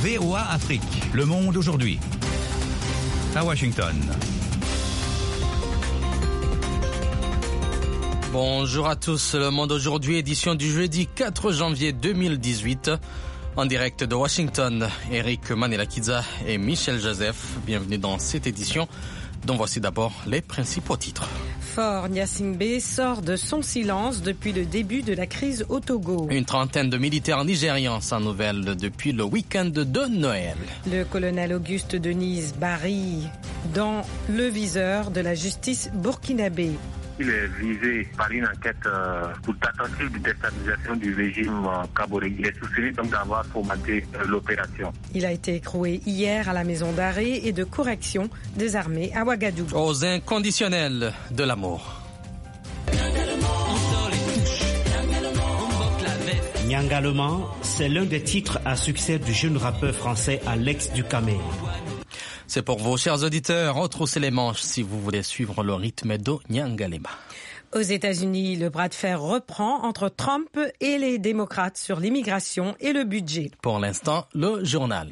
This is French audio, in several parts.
VOA Afrique, le monde aujourd'hui. À Washington. Bonjour à tous, le monde aujourd'hui, édition du jeudi 4 janvier 2018. En direct de Washington, Eric Manelakiza et Michel Joseph. Bienvenue dans cette édition, dont voici d'abord les principaux titres. Faure Gnassingbé sort de son silence depuis le début de la crise au Togo. Une trentaine de militaires nigérians sans nouvelles depuis le week-end de Noël. Le colonel Auguste Denise Barry dans le viseur de la justice burkinabé. Il est visé par une enquête pour tentative de déstabilisation du régime camerounais. Il est soupçonné donc d'avoir fomenté l'opération. Il a été écroué hier à la maison d'arrêt et de correction des armées à Ouagadougou. Aux inconditionnels de l'amour. Nyangalema, c'est l'un des titres à succès du jeune rappeur français Alex Ducamel. C'est pour vous, chers auditeurs, retroussez les manches si vous voulez suivre le rythme de Nyangalema. Aux États-Unis, le bras de fer reprend entre Trump et les démocrates sur l'immigration et le budget. Pour l'instant, le journal.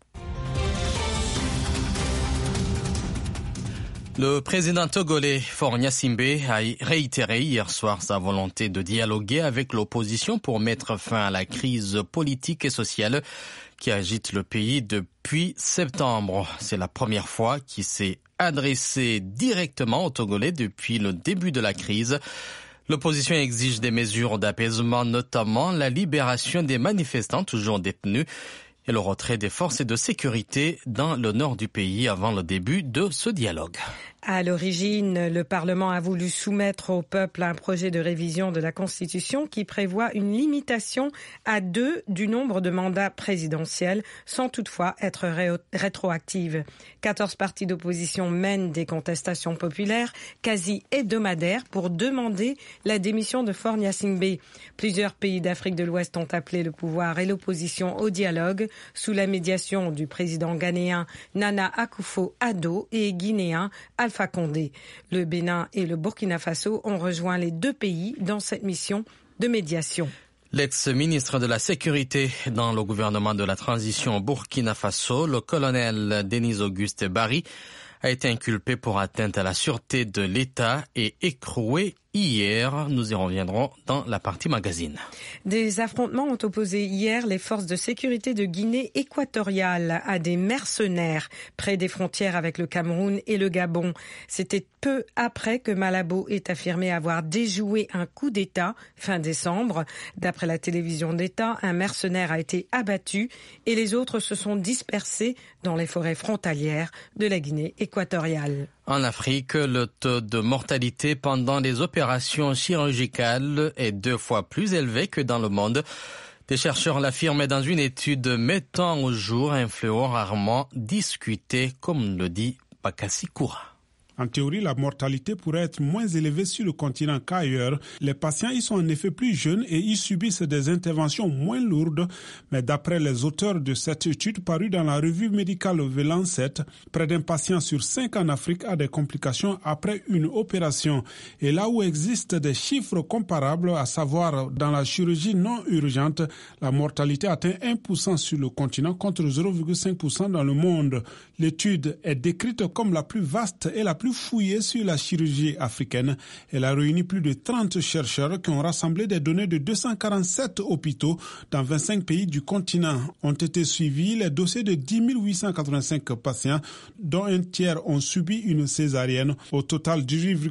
Le président togolais Faure Gnassingbé a réitéré hier soir sa volonté de dialoguer avec l'opposition pour mettre fin à la crise politique et sociale qui agite le pays depuis septembre. C'est la première fois qu'il s'est adressé directement aux Togolais depuis le début de la crise. L'opposition exige des mesures d'apaisement, notamment la libération des manifestants toujours détenus et le retrait des forces de sécurité dans le nord du pays avant le début de ce dialogue. À l'origine, le Parlement a voulu soumettre au peuple un projet de révision de la Constitution qui prévoit une limitation à 2 du nombre de mandats présidentiels, sans toutefois être rétroactive. 14 partis d'opposition mènent des contestations populaires quasi hebdomadaires pour demander la démission de Faure Gnassingbé. Plusieurs pays d'Afrique de l'Ouest ont appelé le pouvoir et l'opposition au dialogue sous la médiation du président ghanéen Nana Akufo-Addo et guinéen Alpha Condé. Le Bénin et le Burkina Faso ont rejoint les 2 pays dans cette mission de médiation. L'ex-ministre de la Sécurité dans le gouvernement de la transition au Burkina Faso, le colonel Denise Auguste Barry, a été inculpé pour atteinte à la sûreté de l'État et écroué hier. Nous y reviendrons dans la partie magazine. Des affrontements ont opposé hier les forces de sécurité de Guinée équatoriale à des mercenaires près des frontières avec le Cameroun et le Gabon. C'était peu après que Malabo ait affirmé avoir déjoué un coup d'État fin décembre. D'après la télévision d'État, un mercenaire a été abattu et les autres se sont dispersés dans les forêts frontalières de la Guinée équatoriale. En Afrique, le taux de mortalité pendant les opérations chirurgicales est 2 fois plus élevé que dans le monde. Des chercheurs l'affirment dans une étude mettant au jour un fléau rarement discuté, comme le dit Bakassi Koura. En théorie, la mortalité pourrait être moins élevée sur le continent qu'ailleurs. Les patients y sont en effet plus jeunes et y subissent des interventions moins lourdes. Mais d'après les auteurs de cette étude parue dans la revue médicale The Lancet, près d'un patient sur 5 en Afrique a des complications après une opération. Et là où existent des chiffres comparables, à savoir dans la chirurgie non urgente, la mortalité atteint 1% sur le continent contre 0,5% dans le monde. L'étude est décrite comme la plus vaste et la plus fouillée sur la chirurgie africaine. Elle a réuni plus de 30 chercheurs qui ont rassemblé des données de 247 hôpitaux dans 25 pays du continent. Ont été suivis les dossiers de 10 885 patients, dont un tiers ont subi une césarienne. Au total,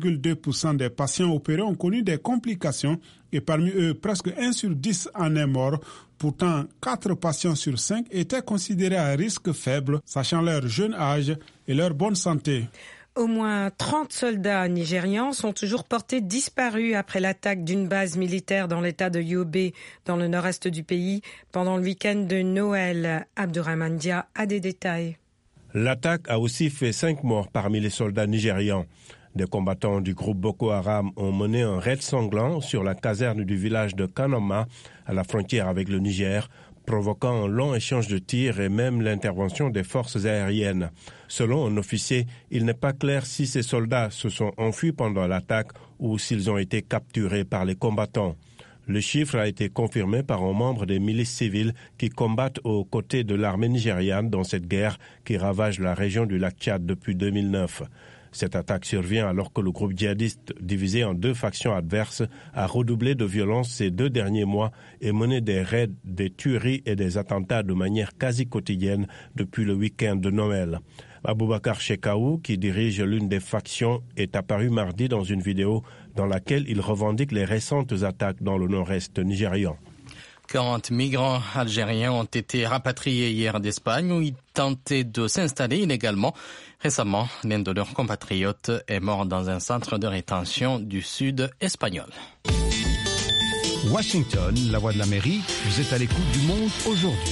18,2% des patients opérés ont connu des complications et parmi eux, presque 1 sur 10 en est mort. Pourtant, 4 patients sur 5 étaient considérés à risque faible, sachant leur jeune âge et leur bonne santé. Au moins 30 soldats nigérians sont toujours portés disparus après l'attaque d'une base militaire dans l'état de Yobe, dans le nord-est du pays, pendant le week-end de Noël. Abdourahmane Dia a des détails. L'attaque a aussi fait 5 morts parmi les soldats nigérians. Des combattants du groupe Boko Haram ont mené un raid sanglant sur la caserne du village de Kanama, à la frontière avec le Niger, provoquant un long échange de tirs et même l'intervention des forces aériennes. Selon un officier, il n'est pas clair si ces soldats se sont enfuis pendant l'attaque ou s'ils ont été capturés par les combattants. Le chiffre a été confirmé par un membre des milices civiles qui combattent aux côtés de l'armée nigériane dans cette guerre qui ravage la région du lac Tchad depuis 2009. Cette attaque survient alors que le groupe djihadiste, divisé en 2 factions adverses, a redoublé de violence ces 2 derniers mois et mené des raids, des tueries et des attentats de manière quasi quotidienne depuis le week-end de Noël. Aboubakar Shekau, qui dirige l'une des factions, est apparu mardi dans une vidéo dans laquelle il revendique les récentes attaques dans le nord-est nigérian. 40 migrants algériens ont été rapatriés hier d'Espagne où ils tentaient de s'installer illégalement. Récemment, l'un de leurs compatriotes est mort dans un centre de rétention du sud espagnol. Washington, la voix de l'Amérique, vous êtes à l'écoute du monde aujourd'hui.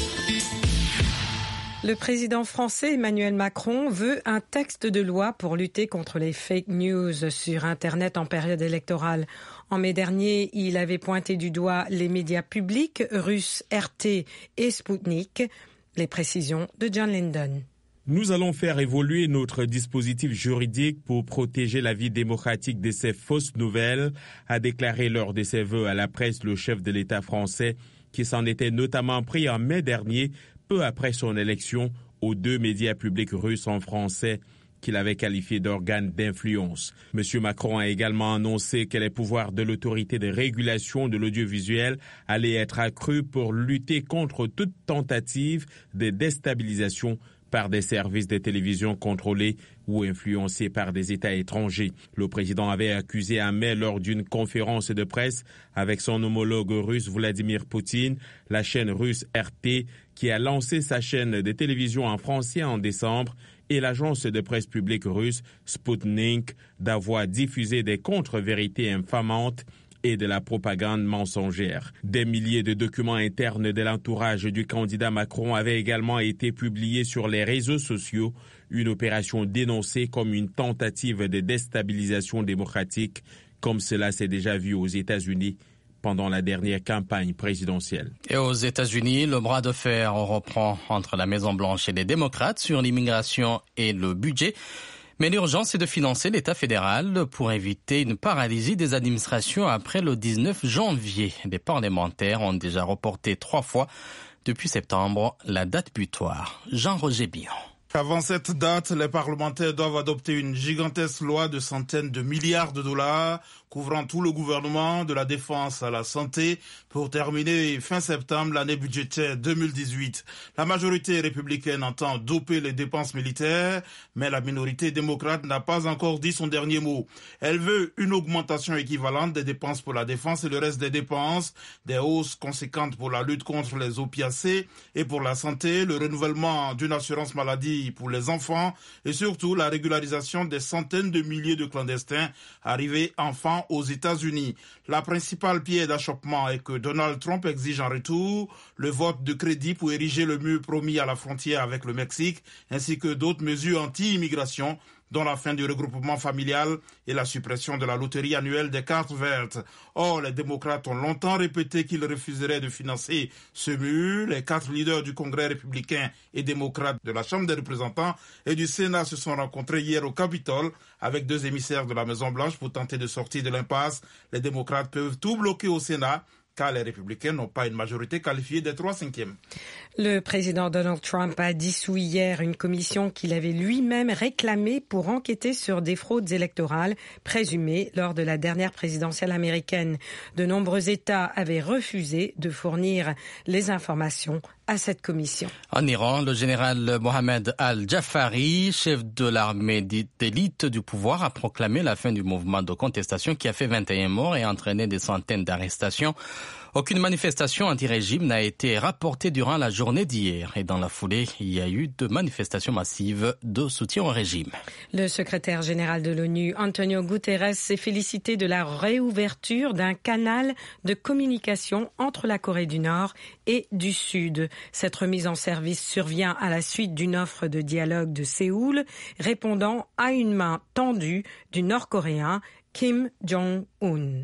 Le président français Emmanuel Macron veut un texte de loi pour lutter contre les fake news sur Internet en période électorale. En mai dernier, il avait pointé du doigt les médias publics russes RT et Sputnik. Les précisions de John Linden. Nous allons faire évoluer notre dispositif juridique pour protéger la vie démocratique de ces fausses nouvelles, a déclaré lors de ses vœux à la presse le chef de l'État français, qui s'en était notamment pris en mai dernier, peu après son élection, aux 2 médias publics russes en français qu'il avait qualifiés d'organes d'influence. M. Macron a également annoncé que les pouvoirs de l'autorité de régulation de l'audiovisuel allaient être accrus pour lutter contre toute tentative de déstabilisation par des services de télévision contrôlés ou influencés par des États étrangers. Le président avait accusé en mai lors d'une conférence de presse avec son homologue russe Vladimir Poutine, la chaîne russe RT, qui a lancé sa chaîne de télévision en français en décembre, et l'agence de presse publique russe Sputnik d'avoir diffusé des contre-vérités infamantes et de la propagande mensongère. Des milliers de documents internes de l'entourage du candidat Macron avaient également été publiés sur les réseaux sociaux, une opération dénoncée comme une tentative de déstabilisation démocratique, comme cela s'est déjà vu aux États-Unis pendant la dernière campagne présidentielle. Et aux États-Unis, le bras de fer reprend entre la Maison-Blanche et les démocrates sur l'immigration et le budget. Mais l'urgence est de financer l'État fédéral pour éviter une paralysie des administrations après le 19 janvier. Les parlementaires ont déjà reporté 3 fois depuis septembre la date butoir. Jean-Roger Bion. Avant cette date, les parlementaires doivent adopter une gigantesque loi de centaines de milliards de dollars couvrant tout le gouvernement, de la défense à la santé, pour terminer fin septembre l'année budgétaire 2018. La majorité républicaine entend doper les dépenses militaires, mais la minorité démocrate n'a pas encore dit son dernier mot. Elle veut une augmentation équivalente des dépenses pour la défense et le reste des dépenses, des hausses conséquentes pour la lutte contre les opiacés et pour la santé, le renouvellement d'une assurance maladie pour les enfants et surtout la régularisation des centaines de milliers de clandestins arrivés enfants aux États-Unis. La principale pierre d'achoppement est que Donald Trump exige en retour le vote de crédit pour ériger le mur promis à la frontière avec le Mexique, ainsi que d'autres mesures anti-immigration, dont la fin du regroupement familial et la suppression de la loterie annuelle des cartes vertes. Or, les démocrates ont longtemps répété qu'ils refuseraient de financer ce mur. Les 4 leaders du Congrès républicain et démocrate de la Chambre des représentants et du Sénat se sont rencontrés hier au Capitole avec 2 émissaires de la Maison-Blanche pour tenter de sortir de l'impasse. Les démocrates peuvent tout bloquer au Sénat, car les républicains n'ont pas une majorité qualifiée des 3/5. Le président Donald Trump a dissous hier une commission qu'il avait lui-même réclamée pour enquêter sur des fraudes électorales présumées lors de la dernière présidentielle américaine. De nombreux États avaient refusé de fournir les informations à cette commission. En Iran, le général Mohamed Al-Jafari, chef de l'armée d'élite du pouvoir, a proclamé la fin du mouvement de contestation qui a fait 21 morts et entraîné des centaines d'arrestations. Aucune manifestation anti-régime n'a été rapportée durant la journée d'hier. Et dans la foulée, il y a eu de manifestations massives de soutien au régime. Le secrétaire général de l'ONU, Antonio Guterres, s'est félicité de la réouverture d'un canal de communication entre la Corée du Nord et du Sud. Cette remise en service survient à la suite d'une offre de dialogue de Séoul, répondant à une main tendue du Nord-Coréen Kim Jong-un.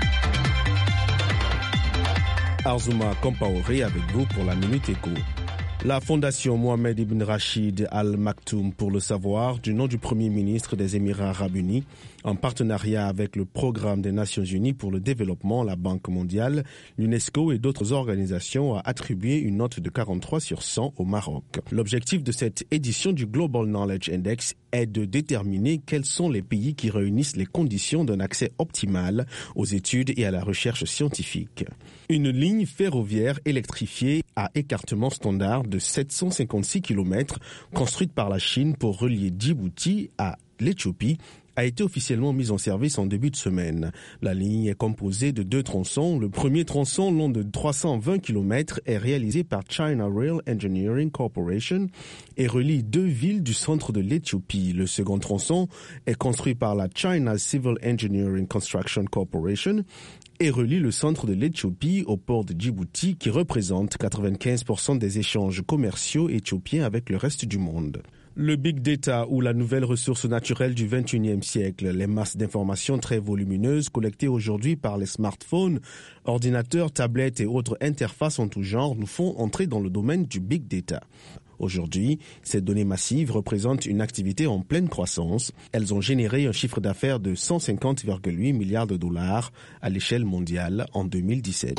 Arzuma Kompaoré avec vous pour la Minute Éco. La fondation Mohamed Ibn Rachid Al Maktoum pour le savoir, du nom du Premier ministre des Émirats Arabes Unis, en partenariat avec le Programme des Nations Unies pour le développement, la Banque mondiale, l'UNESCO et d'autres organisations, a attribué une note de 43 sur 100 au Maroc. L'objectif de cette édition du Global Knowledge Index est de déterminer quels sont les pays qui réunissent les conditions d'un accès optimal aux études et à la recherche scientifique. Une ligne ferroviaire électrifiée à écartement standard de 756 km, construite par la Chine pour relier Djibouti à l'Éthiopie, a été officiellement mise en service en début de semaine. La ligne est composée de 2 tronçons. Le premier tronçon, long de 320 km, est réalisé par China Rail Engineering Corporation et relie 2 villes du centre de l'Éthiopie. Le second tronçon est construit par la China Civil Engineering Construction Corporation et relie le centre de l'Éthiopie au port de Djibouti, qui représente 95% des échanges commerciaux éthiopiens avec le reste du monde. Le big data, ou la nouvelle ressource naturelle du 21e siècle, les masses d'informations très volumineuses collectées aujourd'hui par les smartphones, ordinateurs, tablettes et autres interfaces en tout genre, nous font entrer dans le domaine du big data. Aujourd'hui, ces données massives représentent une activité en pleine croissance. Elles ont généré un chiffre d'affaires de 150,8 milliards de dollars à l'échelle mondiale en 2017.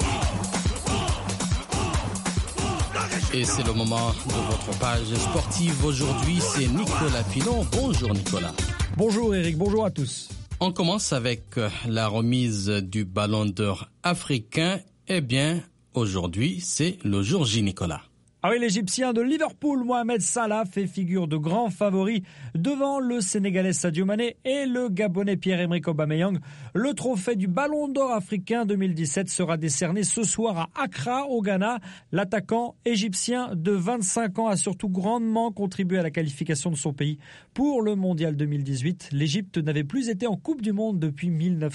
Et c'est le moment de votre page sportive. Aujourd'hui, c'est Nicolas Pilon. Bonjour Nicolas. Bonjour Eric, bonjour à tous. On commence avec la remise du Ballon d'Or africain. Eh bien, aujourd'hui, c'est le jour J, Nicolas. Ah oui, l'Égyptien de Liverpool, Mohamed Salah, fait figure de grand favori devant le Sénégalais Sadio Mané et le Gabonais Pierre-Emerick Aubameyang. Le trophée du Ballon d'Or africain 2017 sera décerné ce soir à Accra, au Ghana. L'attaquant égyptien de 25 ans a surtout grandement contribué à la qualification de son pays pour le Mondial 2018. L'Égypte n'avait plus été en Coupe du Monde depuis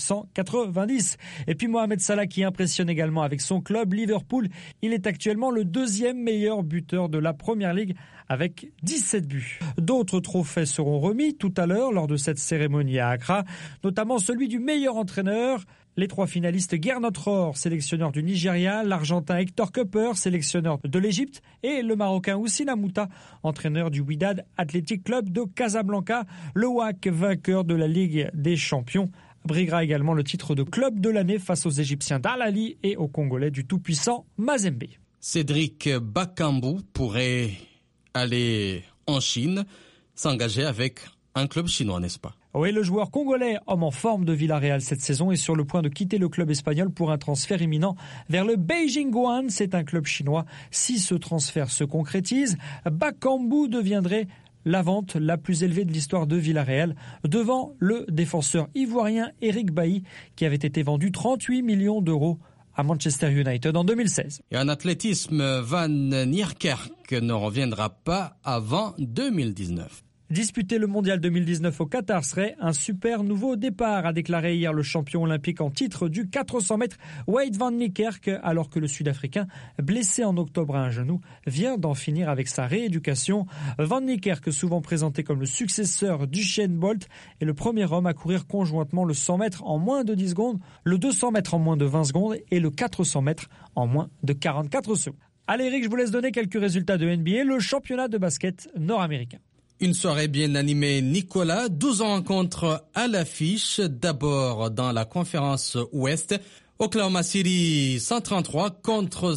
1990. Et puis Mohamed Salah qui impressionne également avec son club Liverpool. Il est actuellement le 2e meilleur buteur de la Première Ligue avec 17 buts. D'autres trophées seront remis tout à l'heure lors de cette cérémonie à Accra, notamment celui du meilleur entraîneur. Les 3 finalistes, Gernot Rohr, sélectionneur du Nigeria, l'Argentin Hector Cupper, sélectionneur de l'Égypte, et le Marocain Houssina Mouta, entraîneur du Wydad Athletic Club de Casablanca. Le WAC, vainqueur de la Ligue des Champions, briguera également le titre de club de l'année face aux Égyptiens d'Al Ahly et aux Congolais du tout-puissant Mazembe. Cédric Bakambu pourrait aller en Chine, s'engager avec un club chinois, n'est-ce pas? Oui, le joueur congolais, homme en forme de Villarreal cette saison, est sur le point de quitter le club espagnol pour un transfert imminent vers le Beijing Guoan. C'est un club chinois. Si ce transfert se concrétise, Bakambu deviendrait la vente la plus élevée de l'histoire de Villarreal, devant le défenseur ivoirien Eric Bailly, qui avait été vendu 38 millions d'euros à Manchester United en 2016. Et en athlétisme, Van Niekerk ne reviendra pas avant 2019. Disputer le mondial 2019 au Qatar serait un super nouveau départ, a déclaré hier le champion olympique en titre du 400 mètres Wade Van Niekerk, alors que le Sud-Africain, blessé en octobre à un genou, vient d'en finir avec sa rééducation. Van Niekerk, souvent présenté comme le successeur d'Usain Bolt, est le premier homme à courir conjointement le 100 mètres en moins de 10 secondes, le 200 mètres en moins de 20 secondes et le 400 mètres en moins de 44 secondes. Allez Eric, je vous laisse donner quelques résultats de NBA, le championnat de basket nord-américain. Une soirée bien animée, Nicolas. 12 rencontres à l'affiche. D'abord dans la conférence Ouest. Oklahoma City 133 contre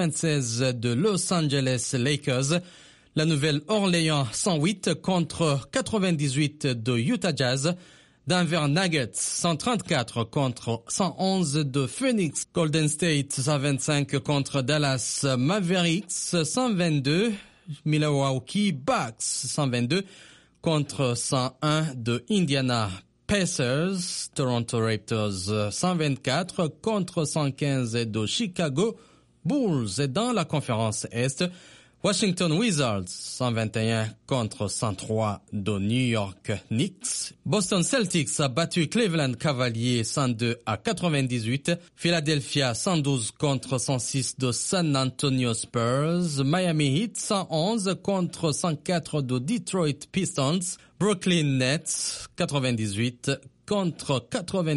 96 de Los Angeles Lakers. La Nouvelle-Orléans 108 contre 98 de Utah Jazz. Denver Nuggets 134 contre 111 de Phoenix. Golden State 125 contre Dallas Mavericks 122. Milwaukee Bucks 122 contre 101 de Indiana Pacers. Toronto Raptors 124 contre 115 de Chicago Bulls. Et dans la conférence Est, Washington Wizards 121 contre 103 de New York Knicks. Boston Celtics a battu Cleveland Cavaliers 102 à 98. Philadelphia 112 contre 106 de San Antonio Spurs. Miami Heat 111 contre 104 de Detroit Pistons. Brooklyn Nets 98 contre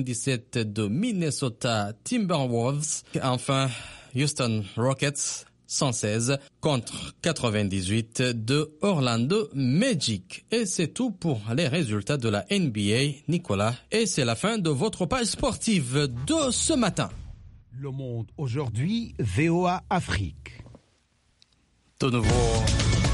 97 de Minnesota Timberwolves. Enfin, Houston Rockets 116 contre 98 de Orlando Magic. Et c'est tout pour les résultats de la NBA, Nicolas. Et c'est la fin de votre page sportive de ce matin. Le Monde aujourd'hui, VOA Afrique. De nouveau.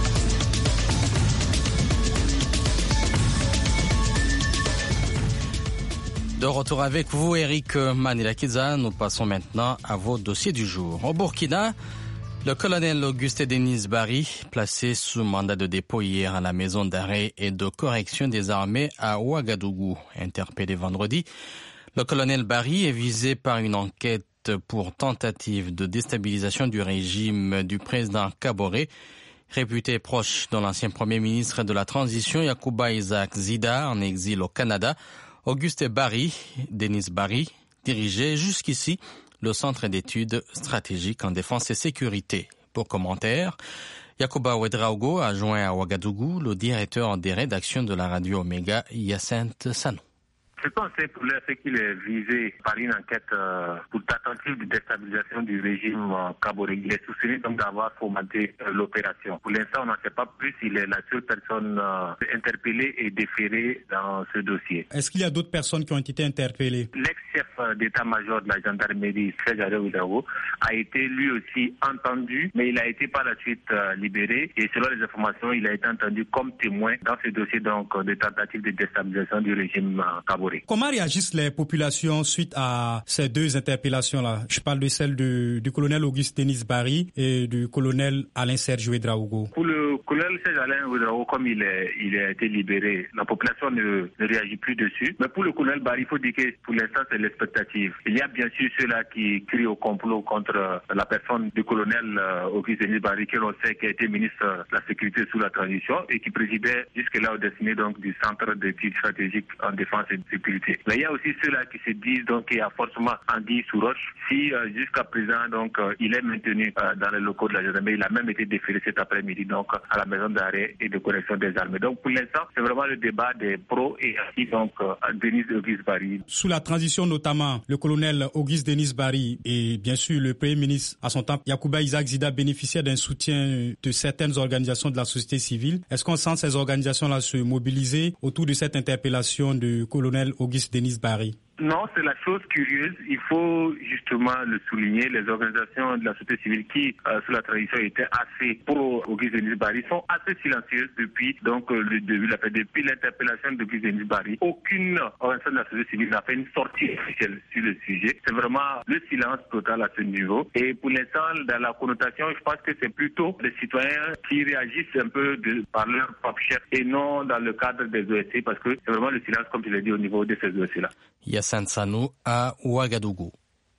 De retour avec vous, Eric Manilakiza. Nous passons maintenant à vos dossiers du jour. Au Burkina, le colonel Auguste Denis Barry, placé sous mandat de dépôt hier à la maison d'arrêt et de correction des armées à Ouagadougou, interpellé vendredi. Le colonel Barry est visé par une enquête pour tentative de déstabilisation du régime du président Kaboré, réputé proche de l'ancien premier ministre de la transition Yacouba Isaac Zida en exil au Canada. Auguste Denis Barry, dirigeait jusqu'ici le Centre d'études stratégiques en défense et sécurité. Pour commentaire, Yacouba Ouedraogo a joint à Ouagadougou le directeur des rédactions de la radio Omega, Hyacinthe Sanou. Ce qu'on sait pour l'instant, c'est qu'il est visé par une enquête pour tentative de déstabilisation du régime Kaboré. Il est soupçonné donc d'avoir fomenté l'opération. Pour l'instant, on n'en sait pas plus. Il est la seule personne interpellée et déférée dans ce dossier. Est-ce qu'il y a d'autres personnes qui ont été interpellées? L'ex-chef d'état-major de la gendarmerie, Serge Ouedraogo, a été lui aussi entendu, mais il a été par la suite libéré. Et selon les informations, il a été entendu comme témoin dans ce dossier donc de tentative de déstabilisation du régime Kaboré. Comment réagissent les populations suite à ces deux interpellations-là? Je parle de celle du colonel Auguste Denis Barry et du colonel Alain Serge Ouedraogo. Pour le colonel Serge Alain Ouedraogo, comme il a été libéré, la population ne réagit plus dessus. Mais pour le colonel Barry, il faut dire que pour l'instant, c'est l'expectative. Il y a bien sûr ceux-là qui crient au complot contre la personne du colonel Auguste Denis Barry, que l'on sait qui a été ministre de la Sécurité sous la transition et qui présidait jusque-là au destiné donc du Centre d'études stratégiques en défense et de sécurité. Mais il y a aussi ceux-là qui se disent donc qu'il y a forcément anguille sous roche. Si jusqu'à présent donc il est maintenu dans les locaux de la gendarmerie, il a même été déféré cet après-midi donc à la maison d'arrêt et de correction des armées. Donc pour l'instant, c'est vraiment le débat des pros et anti donc Denis Auguste Barry. Sous la transition notamment, le colonel Auguste Denis Barry et bien sûr le premier ministre à son temps, Yacouba Isaac Zida, bénéficiaient d'un soutien de certaines organisations de la société civile. Est-ce qu'on sent ces organisations-là se mobiliser autour de cette interpellation du colonel Auguste Denis Barry? Non, c'est la chose curieuse. Il faut justement le souligner. Les organisations de la société civile qui, sous la tradition, étaient assez pro Auguste Denis Barry sont assez silencieuses depuis donc le début, depuis l'interpellation d'Auguste Denis Barry. Aucune organisation de la société civile n'a fait une sortie officielle sur le sujet. C'est vraiment le silence total à ce niveau. Et pour l'instant, dans la connotation, je pense que c'est plutôt les citoyens qui réagissent un peu par leur propre chef et non dans le cadre des OSC parce que c'est vraiment le silence, comme je l'ai dit, au niveau de ces OSC-là. Hyacinthe Sanou à Ouagadougou.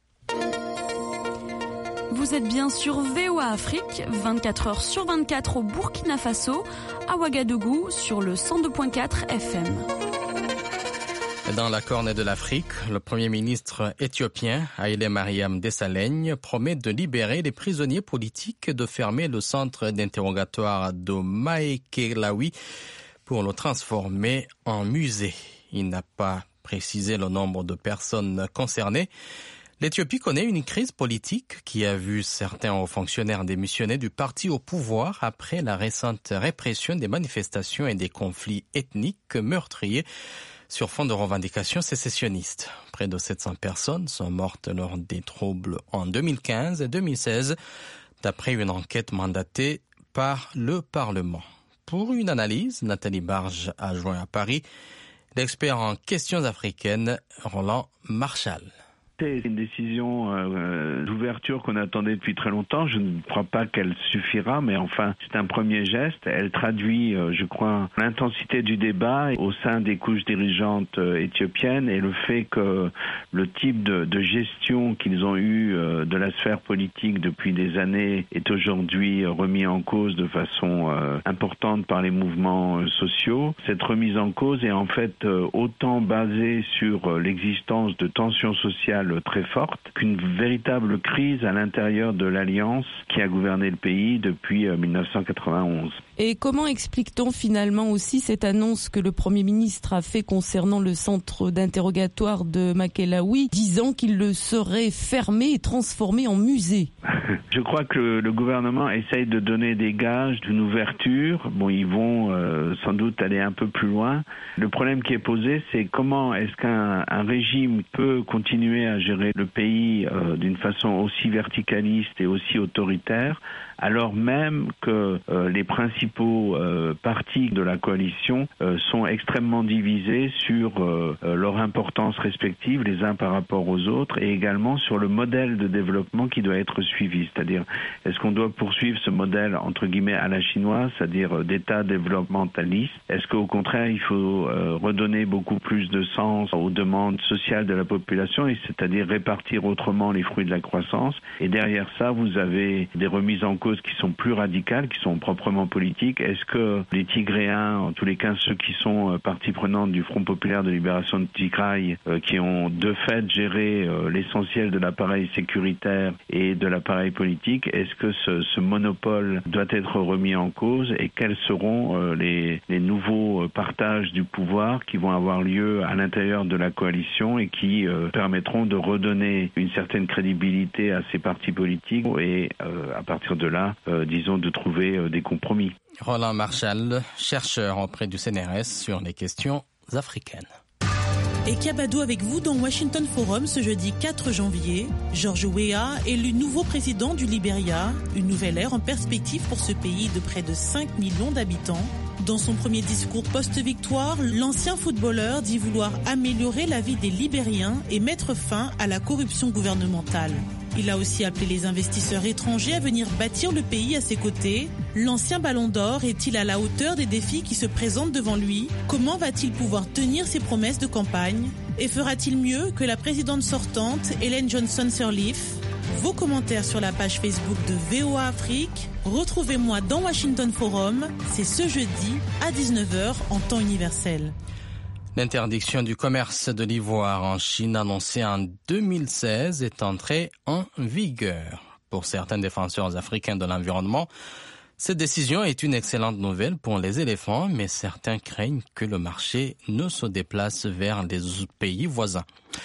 Vous êtes bien sur VOA Afrique, 24 heures sur 24 au Burkina Faso, à Ouagadougou sur le 102.4 FM. Dans la corne de l'Afrique, le Premier ministre éthiopien Haïlé Mariam Desalegn promet de libérer les prisonniers politiques et de fermer le centre d'interrogatoire de Maekelawi pour le transformer en musée. Il n'a pas précisé le nombre de personnes concernées. L'Éthiopie connaît une crise politique qui a vu certains hauts fonctionnaires démissionner du parti au pouvoir après la récente répression des manifestations et des conflits ethniques meurtriers sur fond de revendications sécessionnistes. Près de 700 personnes sont mortes lors des troubles en 2015 et 2016, d'après une enquête mandatée par le Parlement. Pour une analyse, Nathalie Barge a joint à Paris l'expert en questions africaines, Roland Marchal. C'est une décision d'ouverture qu'on attendait depuis très longtemps. Je ne crois pas qu'elle suffira, mais enfin, c'est un premier geste. Elle traduit, je crois, l'intensité du débat au sein des couches dirigeantes éthiopiennes et le fait que le type de gestion qu'ils ont eu de la sphère politique depuis des années est aujourd'hui remis en cause de façon importante par les mouvements sociaux. Cette remise en cause est en fait autant basée sur l'existence de tensions sociales très forte qu'une véritable crise à l'intérieur de l'alliance qui a gouverné le pays depuis 1991. Et comment explique-t-on finalement aussi cette annonce que le Premier ministre a fait concernant le centre d'interrogatoire de Maekelawi, disant qu'il le serait fermé et transformé en musée? Je crois que le gouvernement essaye de donner des gages d'une ouverture. Bon, ils vont sans doute aller un peu plus loin. Le problème qui est posé, c'est comment est-ce qu'un régime peut continuer à gérer le pays d'une façon aussi verticaliste et aussi autoritaire, alors même que les principaux partis de la coalition sont extrêmement divisés sur leur importance respective les uns par rapport aux autres et également sur le modèle de développement qui doit être suivi. C'est-à-dire, est-ce qu'on doit poursuivre ce modèle entre guillemets à la chinoise, c'est-à-dire d'État développementaliste? Est-ce qu'au contraire, il faut redonner beaucoup plus de sens aux demandes sociales de la population, et c'est-à-dire répartir autrement les fruits de la croissance? Et derrière ça, vous avez des remises en cause qui sont plus radicales, qui sont proprement politiques. Est-ce que les Tigréens, en tous les cas ceux qui sont partie prenante du Front populaire de libération de Tigray, qui ont de fait géré l'essentiel de l'appareil sécuritaire et de l'appareil politique, est-ce que ce monopole doit être remis en cause, et quels seront les nouveaux partages du pouvoir qui vont avoir lieu à l'intérieur de la coalition et qui permettront de redonner une certaine crédibilité à ces partis politiques et à partir de là, disons, de trouver des compromis. Roland Marchal, chercheur auprès du CNRS sur les questions africaines. Et Kabadou avec vous dans Washington Forum ce jeudi 4 janvier. George Weah, élu nouveau président du Libéria, une nouvelle ère en perspective pour ce pays de près de 5 millions d'habitants. Dans son premier discours post-victoire, l'ancien footballeur dit vouloir améliorer la vie des Libériens et mettre fin à la corruption gouvernementale. Il a aussi appelé les investisseurs étrangers à venir bâtir le pays à ses côtés. L'ancien Ballon d'Or est-il à la hauteur des défis qui se présentent devant lui? Comment va-t-il pouvoir tenir ses promesses de campagne? Et fera-t-il mieux que la présidente sortante, Ellen Johnson Sirleaf? Vos commentaires sur la page Facebook de VOA Afrique. Retrouvez-moi dans Washington Forum. C'est ce jeudi à 19h en temps universel. L'interdiction du commerce de l'ivoire en Chine annoncée en 2016 est entrée en vigueur. Pour certains défenseurs africains de l'environnement, cette décision est une excellente nouvelle pour les éléphants, mais certains craignent que le marché ne se déplace vers les pays voisins.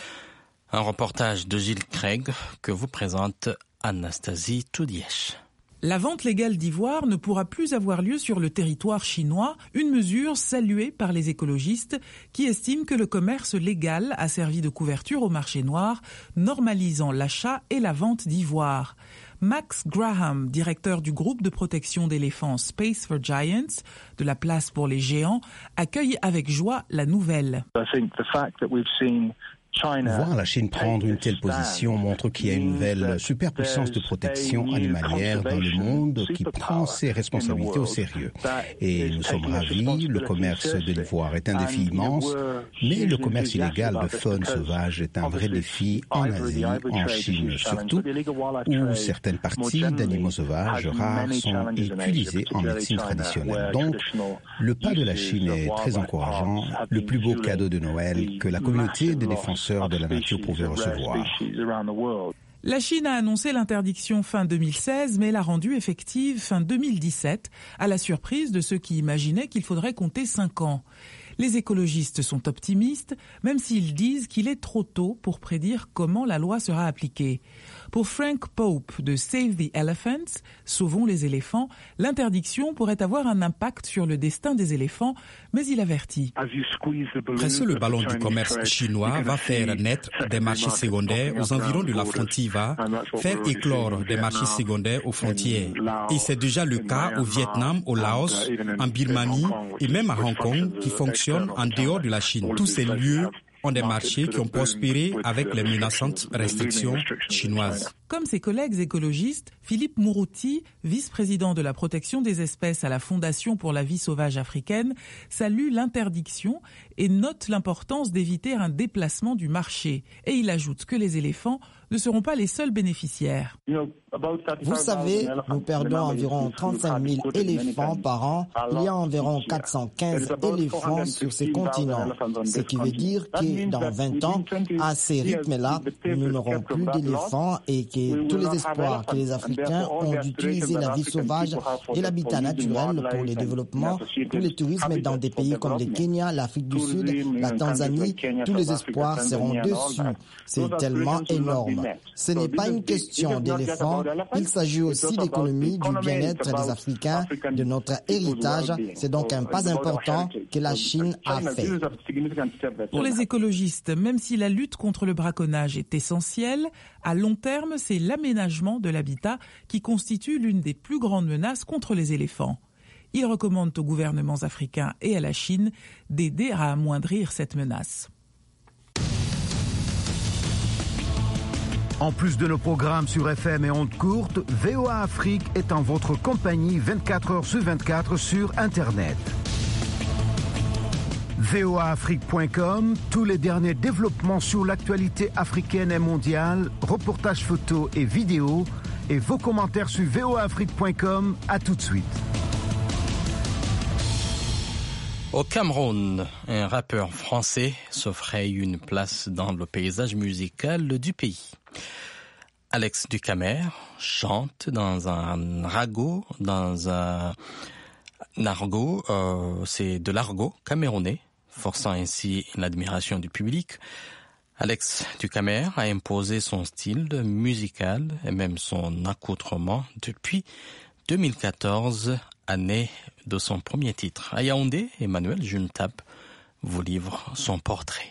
Un reportage de Gilles Craig que vous présente Anastasie Toudiesh. La vente légale d'ivoire ne pourra plus avoir lieu sur le territoire chinois, une mesure saluée par les écologistes qui estiment que le commerce légal a servi de couverture au marché noir, normalisant l'achat et la vente d'ivoire. Max Graham, directeur du groupe de protection d'éléphants Space for Giants, de la place pour les géants, accueille avec joie la nouvelle. Voir la Chine prendre une telle position montre qu'il y a une nouvelle superpuissance de protection animalière dans le monde qui prend ses responsabilités au sérieux. Et nous sommes ravis, le commerce de l'ivoire est un défi immense, mais le commerce illégal de faune sauvage est un vrai défi en Asie, en Chine surtout, où certaines parties d'animaux sauvages rares sont utilisées en médecine traditionnelle. Donc, le pas de la Chine est très encourageant, le plus beau cadeau de Noël que la communauté des défenseurs de la nature pouvait recevoir. La Chine a annoncé l'interdiction fin 2016, mais l'a rendue effective fin 2017, à la surprise de ceux qui imaginaient qu'il faudrait compter 5 ans. Les écologistes sont optimistes, même s'ils disent qu'il est trop tôt pour prédire comment la loi sera appliquée. Pour Frank Pope de Save the Elephants, Sauvons les éléphants, l'interdiction pourrait avoir un impact sur le destin des éléphants, mais il avertit. Presser le ballon du commerce chinois va faire naître des marchés secondaires aux environs de la frontière, va faire éclore des marchés secondaires aux frontières. Et c'est déjà le cas au Vietnam, au Laos, en Birmanie et même à Hong Kong qui fonctionnent en dehors de la Chine. Tous ces lieux ont des marchés qui ont prospéré avec les menaçantes restrictions chinoises. Comme ses collègues écologistes, Philippe Mourouti, vice-président de la protection des espèces à la Fondation pour la vie sauvage africaine, salue l'interdiction et note l'importance d'éviter un déplacement du marché. Et il ajoute que les éléphants ne seront pas les seuls bénéficiaires. Vous savez, nous perdons environ 35 000 éléphants par an. Il y a environ 415 éléphants sur ces continents. Ce qui veut dire que dans 20 ans, à ces rythmes-là, nous n'aurons plus d'éléphants et que tous les espoirs que les Africains ont d'utiliser la vie sauvage et l'habitat naturel pour le développement, pour le tourisme dans des pays comme le Kenya, l'Afrique du Sud, la Tanzanie, tous les espoirs seront dessus. C'est tellement énorme. hommes. Ce n'est pas une question d'éléphants, il s'agit aussi d'économie, du bien-être des Africains, de notre héritage. C'est donc un pas important que la Chine a fait. Pour les écologistes, même si la lutte contre le braconnage est essentielle, à long terme, c'est l'aménagement de l'habitat qui constitue l'une des plus grandes menaces contre les éléphants. Ils recommandent aux gouvernements africains et à la Chine d'aider à amoindrir cette menace. En plus de nos programmes sur FM et ondes courtes, VOA Afrique est en votre compagnie 24 heures sur 24 sur Internet. voaafrique.com, tous les derniers développements sur l'actualité africaine et mondiale, reportages photos et vidéos, et vos commentaires sur voaafrique.com. À tout de suite. Au Cameroun, un rappeur français se fraye une place dans le paysage musical du pays. Alex Ducamer chante dans un ragot, c'est de l'argot camerounais, forçant ainsi l'admiration du public. Alex Ducamer a imposé son style musical et même son accoutrement depuis 2014, année de son premier titre. À Yaoundé, Emmanuel Juntap vous livre son portrait.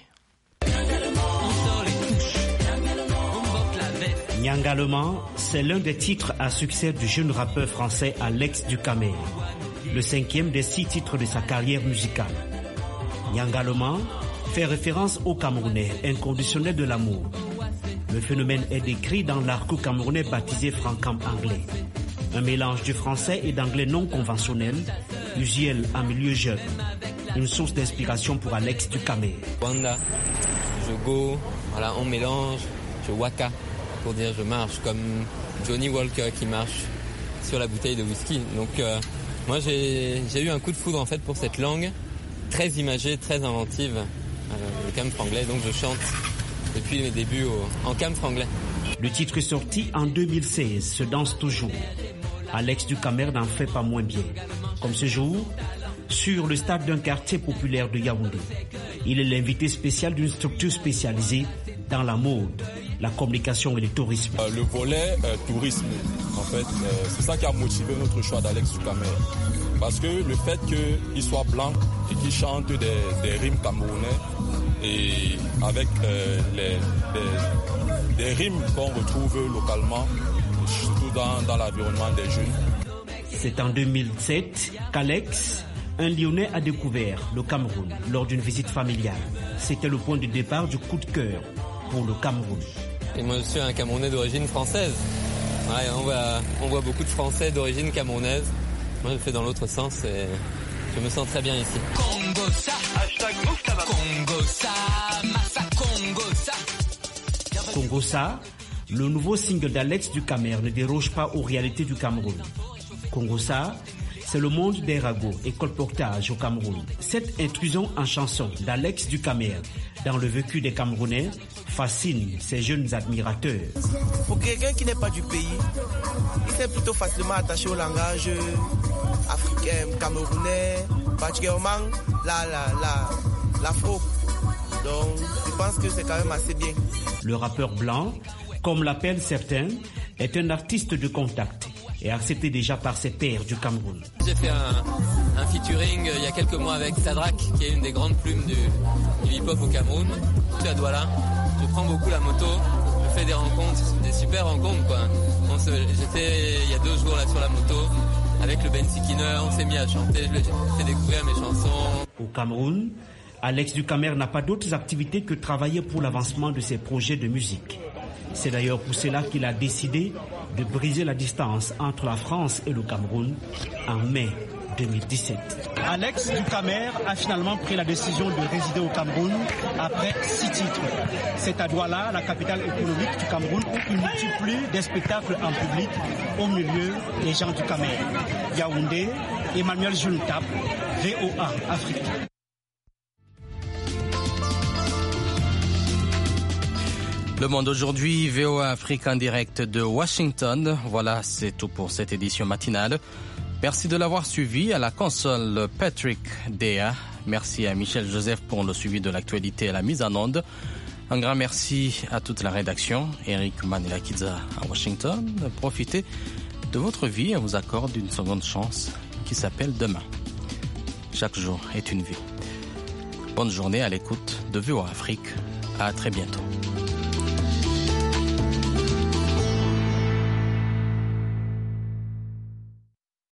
Nyangalema, c'est l'un des titres à succès du jeune rappeur français Alex Ducamer, le 5e des 6 titres de sa carrière musicale. Nyangalema fait référence au Camerounais inconditionnel de l'amour. Le phénomène est décrit dans l'argot camerounais baptisé Francam anglais. Un mélange du français et d'anglais non conventionnel, usuel en milieu jeune. Une source d'inspiration pour Alex Ducamer. Wanda, je go, voilà, on mélange, je waka, pour dire je marche, comme Johnny Walker qui marche sur la bouteille de whisky. Donc moi j'ai eu un coup de foudre en fait pour cette langue, très imagée, très inventive, le cam franglais, donc je chante depuis mes débuts en cam franglais. Le titre sorti en 2016 se danse toujours. Alex Ducamer n'en fait pas moins bien. Comme ce jour, sur le stade d'un quartier populaire de Yaoundé. Il est l'invité spécial d'une structure spécialisée dans la mode, la communication et le tourisme. Le volet tourisme, en fait, c'est ça qui a motivé notre choix d'Alex Ducamer. Parce que le fait qu'il soit blanc et qu'il chante des rimes camerounais et avec des rimes qu'on retrouve localement, surtout dans l'environnement des jeunes. C'est en 2007 qu'Alex, un Lyonnais, a découvert le Cameroun lors d'une visite familiale. C'était le point de départ du coup de cœur pour le Cameroun. Et moi je suis un Camerounais d'origine française. Ouais, on voit beaucoup de Français d'origine camerounaise. Moi je fais dans l'autre sens et je me sens très bien ici. Congosa, hashtag Congosa, Massa Congosa. Congosa, le nouveau single d'Alex Ducamer ne déroge pas aux réalités du Cameroun. Congosa, c'est le monde des ragots et colportages au Cameroun. Cette intrusion en chanson d'Alex Ducamer dans le vécu des Camerounais fascine ses jeunes admirateurs. Pour quelqu'un qui n'est pas du pays, il s'est plutôt facilement attaché au langage africain, camerounais, particulièrement l'afro. Donc je pense que c'est quand même assez bien. Le rappeur blanc, comme l'appellent certains, est un artiste de contact et accepté déjà par ses pairs du Cameroun. J'ai fait un featuring il y a quelques mois avec Sadrak, qui est une des grandes plumes du hip-hop au Cameroun. Je suis à Douala, je prends beaucoup la moto, je fais des rencontres, des super rencontres quoi. J'étais il y a 2 jours là sur la moto avec le Ben Sikiner, on s'est mis à chanter, je lui ai fait découvrir mes chansons. Au Cameroun, Alex Ducamer n'a pas d'autres activités que travailler pour l'avancement de ses projets de musique. C'est d'ailleurs pour cela qu'il a décidé de briser la distance entre la France et le Cameroun en mai 2017. Alex Ducamer a finalement pris la décision de résider au Cameroun après 6 titres. C'est à Douala, la capitale économique du Cameroun, où il multiplie des spectacles en public au milieu des gens du Camer. Yaoundé, Emmanuel Juntap, VOA Afrique. Le Monde aujourd'hui, VOA Afrique en direct de Washington. Voilà, c'est tout pour cette édition matinale. Merci de l'avoir suivi. À la console, Patrick Dea. Merci à Michel Joseph pour le suivi de l'actualité et la mise en onde. Un grand merci à toute la rédaction. Eric Manilakidza à Washington. Profitez de votre vie et vous accorde une seconde chance qui s'appelle demain. Chaque jour est une vie. Bonne journée à l'écoute de VOA Afrique. À très bientôt.